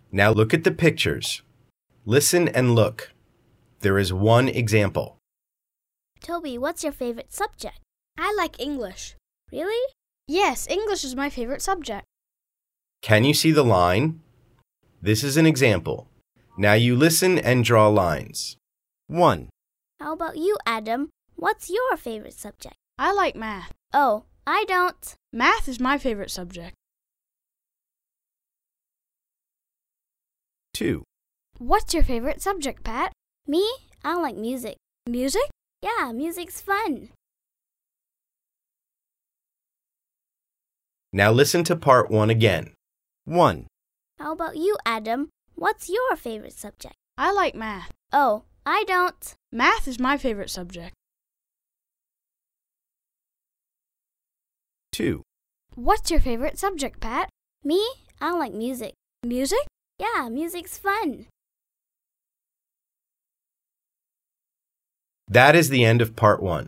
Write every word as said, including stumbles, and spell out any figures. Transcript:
Now look at the pictures. Listen and look. There is one example. Toby, what's your favorite subject? I like English. Really? Yes, English is my favorite subject. Can you see the line? This is an example. Now you listen and draw lines. one. How about you, Adam? What's your favorite subject? I like math. Oh, I don't. Math is my favorite subject. two. What's your favorite subject, Pat? Me? I like music. Music? Yeah, music's fun. Now listen to part one again. one. How about you, Adam? What's your favorite subject? I like math. Oh, I don't. Math is my favorite subject. two. What's your favorite subject, Pat? Me? I like music. Music? Yeah, music's fun. That is the end of part one.